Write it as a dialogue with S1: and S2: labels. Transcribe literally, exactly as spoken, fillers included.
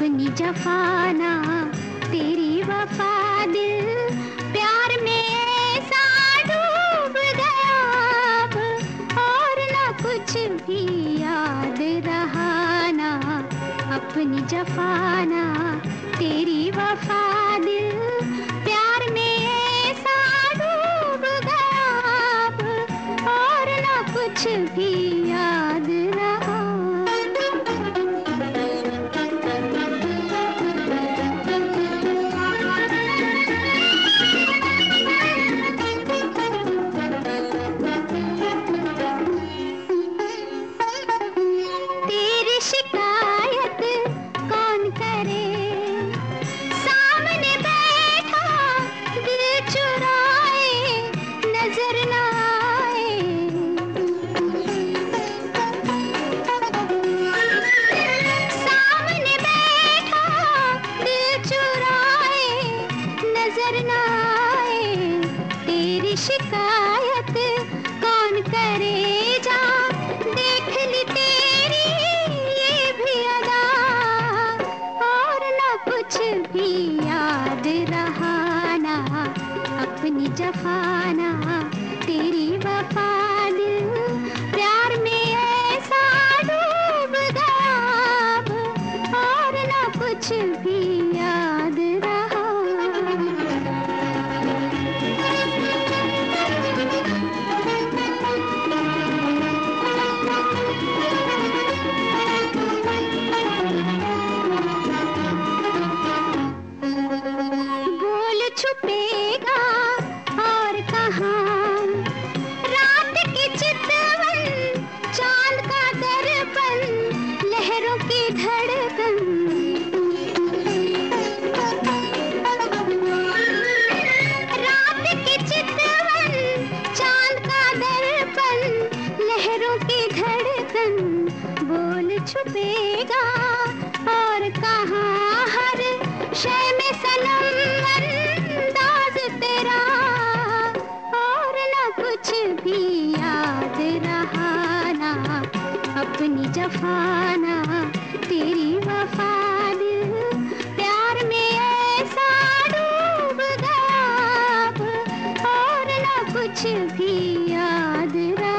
S1: अपनी जफाना तेरी वफा दिल प्यार में ऐसा डूब गया अब और ना कुछ भी याद रहा ना। अपनी जफाना तेरी वफा दिल प्यार में ऐसा डूब गया अब और ना कुछ भी याद रहा। तेरी शिकायत कौन करे, सामने बैठा दिल चुराए नजर न आए। सामने बैठा दिल चुराए नजर न आए। तेरी शिकायत कौन करे, जा देख ली तेरी ये भी अदा और ना कुछ भी याद रहा ना। अपनी जफाना तेरी वफा दिल प्यार में ऐसा डूब गया अब और ना कुछ भी याद रहा। बोल छुपेगा और कहाँ, रात की चितवन चांद का दर्पण लहरों की धड़कन। रात की चितवन चांद का दर्पण लहरों की धड़कन। बोल छुपेगा और कहाँ, हर शय में सनम अंदाज तेरा और ना कुछ भी याद रहा ना। अपनी जफाना तेरी वफा दिल प्यार में ऐसा डूब गया अब और ना कुछ भी याद रहा।